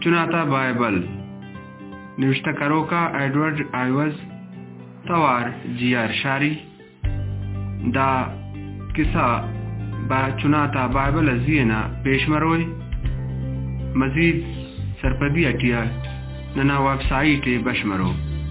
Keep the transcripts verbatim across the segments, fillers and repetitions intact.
چناتا Bible نوشتہ کرو کا ایڈورڈ آئیوز توار جی آر شاری دا قصہ با چناتا بائبل ازینا پیش مروئی مزید سرپدی اٹیا ننا ویب سائٹ بشمرو.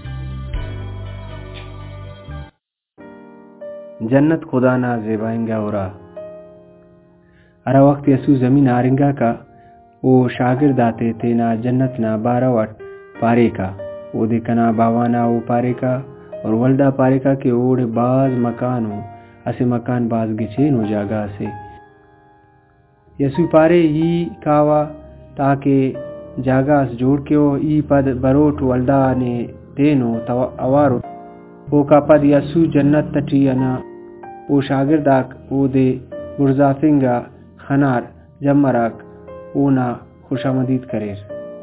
جنت خدا نا زیبائنگا اورا ارا وقت یسو زمین آرنگا کا او شاگرد آتے تینا جنت نا بارہ وٹ پارے کا او دیکھنا باوانا او پارے کا اور ولدہ پارے کا کہ اوڑے باز مکان ہو اسے مکان باز گچین ہو جاگا سے یسو پارے ہی کاوا تاکہ جاگا اس جوڑ کے ہو ای پد بروٹ ولدہ نے دینو تو اوارو او کا پد یسو جنت تٹی انا او شاگرداک او دے گرزافنگا خنار جمراک اونا خوش آمدید کریر.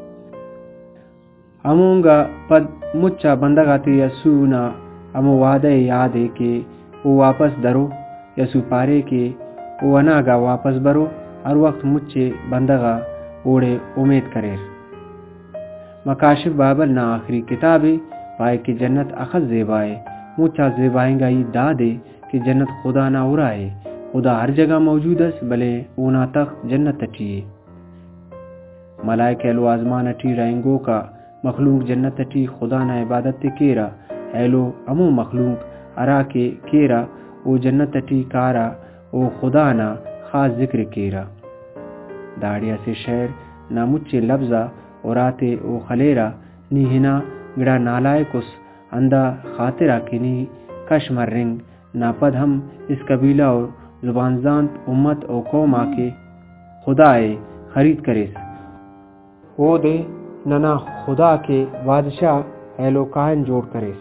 امونگا پد مچا بندگاتی یسو نا امو وعدہ یاد ہے کہ او واپس درو یسو پارے کے او اناگا واپس برو ہر وقت مچے بندگا اوڑے امید کریر. مکاشف بائبل نا آخری کتابی پائے کہ جنت اخذ زیبائے مچا زیبائیں گا یہ دا دے کہ جنت خدا نہ اڑائے. خدا ہر جگہ موجود ہے بلے اونا تک جنت اٹھیے. ملائکہ لو آزمان اٹھی رائنگو کا مخلوق جنت اٹھی خدا نہ عبادت تے کیرا ایلو امو مخلوق ارا کے کیرا او جنت اٹھی کارا او خدا نہ خاص ذکر کیرا. داڑیا سے شہر نہ مچے لفظا اور آتے او خلیرا نی ہنا گڑا نالائکس اندہ خاطرہ کنی کش مرنگ نہ پد ہم اس قبیلہ اور زبان زانت امت او قوم آکے خدائے خرید کریس او دے ننا خدا کے بادشاہ ایلو کائن جوڑ کریس.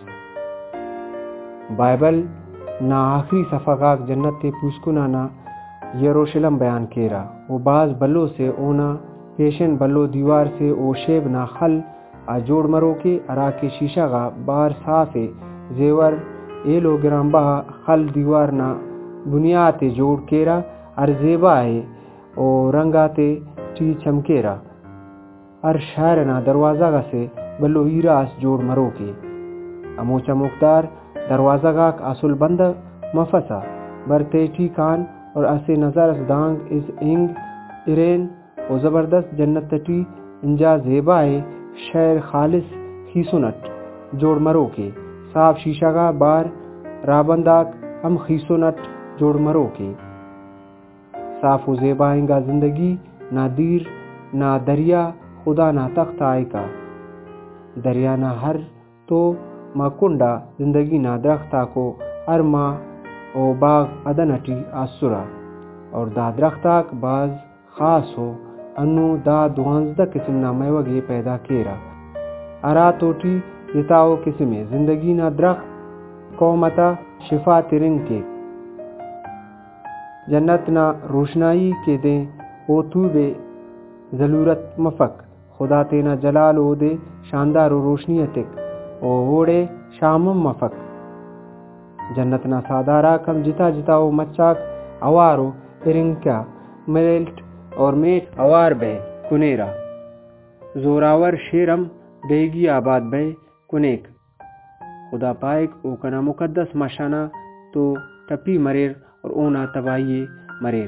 بائبل نا آخری صفحہ جنت تے پوسکنا نا یروشلم بیان کیرا او باز بلو سے اونا پیشن بلو دیوار سے او شیب نا خل آ جوڑ مرو کے ارا کے شیشہ گا بار صافے زیور ایلو گرام بہا خل دیوار نا بنیاد جوڑ کیرا ار زیبا ہے او رنگاتے ٹی چمکیرا ار شہر نا دروازہ گا سے بلو ایراس جوڑ مرو کے امو چمکدار دروازہ گا اصل بند مفسا برتے ٹی کان اور اسے نظر اس دانگ اس انگ ارین او زبردست جنت ٹی انجا زیبا ہے شہر خالص خیسونٹ جوڑ مرو کے صاف شیشہ گا بار رابنداک ہم خیسونٹ جوڑ مرو کے صاف و زیبائیں گا زندگی نہ دیر نہ دریا خدا نہ تخت آئے کا دریا نہ ہر تو ما کنڈا زندگی نہ درختہ کو ہر ماں او باغ ادنٹی آسرا اور دا درختاک باز خاص ہو انو دا دوانزدہ قسم نہ میوگے پیدا کیرا ارا توٹی یتاو قسمے زندگی نہ درخت قومتا شفا ترنگ کے جنت نہ روشنائی کے دیں او تو بے ضرورت مفک خدا تینا جلال او دے شاندار و روشنی تک او اوڑے شامم مفک جنت نہ سادارا کم جتا جتا او مچاک اوارو ارنگ کیا ملیلٹ اور میٹ اوار بے کنیرا زوراور شیرم بیگی آباد بے کنیک خدا پائک او کنا مقدس مشانہ تو ٹپی مریر اور اونا تباہی مریر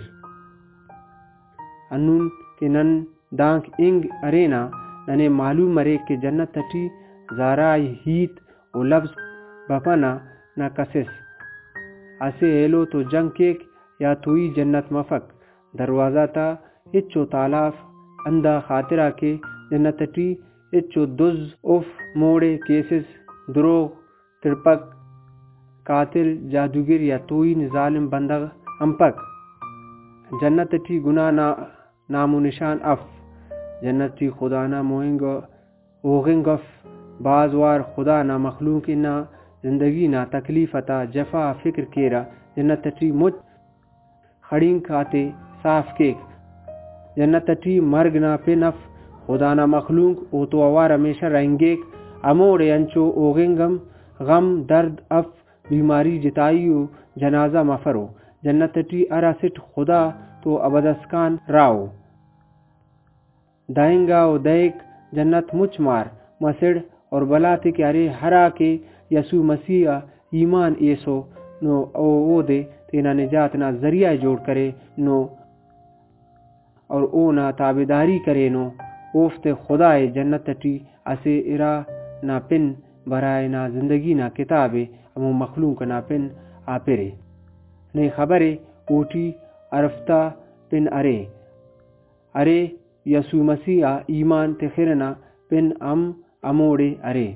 انون کے نن دانک انگ ارینا ننے معلوم مرے کہ جنت تٹی زارائی ہیت او لفظ بپنا نہ کسس اسے ایلو تو جنگ کیک یا توئی جنت مفک دروازہ تا اچو تالاف اندہ خاطرہ کے جنت تٹی اچو دز اف موڑے کیسز دروغ ترپک قاتل جادوگر یا توئی ظالم بندغ امپک جنت ٹی گناہ نا نام و نشان اف جنت ٹی خدا نا موئنگ اوغنگ اف بازوار خدا نا مخلوق نا زندگی نا تکلیف تا جفا فکر کیرا جنت ٹی مجھ خڑین کھاتے صاف کیک جنت ٹی مرگ نا پنف خدا نا مخلوق او تو اوار ہمیشہ رہیں اموڑے انچو اوغنگم غم درد اف بیماری جتائیو جنازہ مفرو جنت ٹی ارا سٹ خدا تو ابدسکان راو دائنگا و دیک جنت مچ مار مسڑ اور بلاتے کہ ارے ہرا کے یسوع مسیح ایمان ایسو نو او او دے تینا نجات نا ذریعہ جوڑ کرے نو اور او نا تابداری کرے نو اوفت خدائے جنت ٹی اسے ارا نا پن برائے نا زندگی نا کتابے امو مخلوق نا پن آپرے نئی خبرے اوٹی عرفتہ پن ارے ارے یسوع مسیح ایمان تخرنا پن ام اموڑے ارے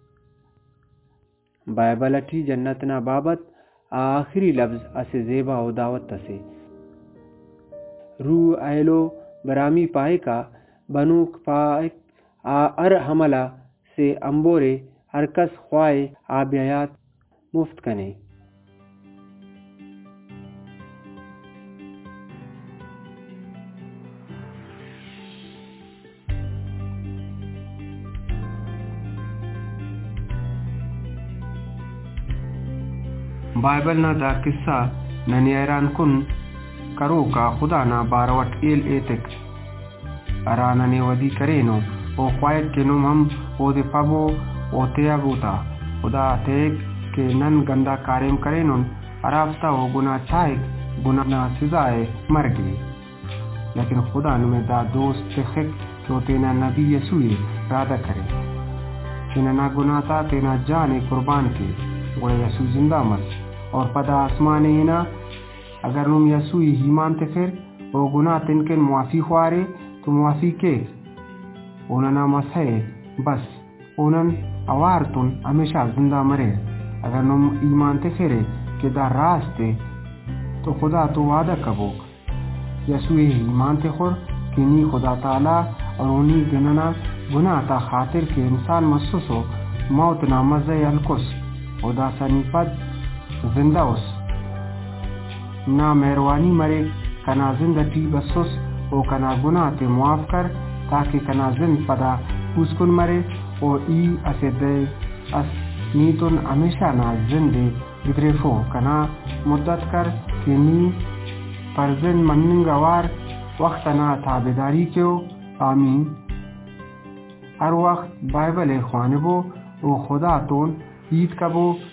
بائبل ٹی جنت نا بابت آخری لفظ اسے زیبا و دعوت تسے روح ایلو برامی پائے کا بنوک پائک آ ار حملہ سے امبورے ہرکس خواہ آبیات مفت کنے بائبل نا دا قصہ ننی ایران کن کرو کا خدا نا باروٹ ایل ایتک اراننے ودی کرینو او خواہد کے نم ہم او دے پبو او تیا بوتا خدا تیک کہ نن گندہ کاریم کرینن ارافتا او گناہ چاہک گناہ نا سزائے مر گئی لیکن خدا نمیں دا دوست تخک تو تینا نبی یسوع رادہ کرے تینا نا گناہ تا تینا جان قربان کے گوڑا یسوع زندہ مر اور پدا آسمان اینا اگر نم یسوع ایمان تخر او گناہ تنکن معافی خوارے تو معافی کے اوننا مسئے بس اونن اوارتن ہمیشہ زندہ مرے اگر نم ایمان تخرے کہ دا راستے تو خدا تو وعدہ کبو یسوع ایمان تخور کہ نی خدا تعالی اور انہی گننا گناہ تا خاطر کے انسان مسوسو موت نا مزے الکس خدا سنی پد زندہ اس نا مہروانی مرے کنا زندگی بسوس او کنا گناہ تے معاف کر تاکہ کنا زند پدا پوسکن مرے او ای اسے دے اس نیتون ہمیشہ نا زندے گدریفو کنا مدت کر کہ نی پر زند مننگوار وقت نا تابداری کیو آمین. ہر وقت بائبل خوانبو او خدا تون عید کبو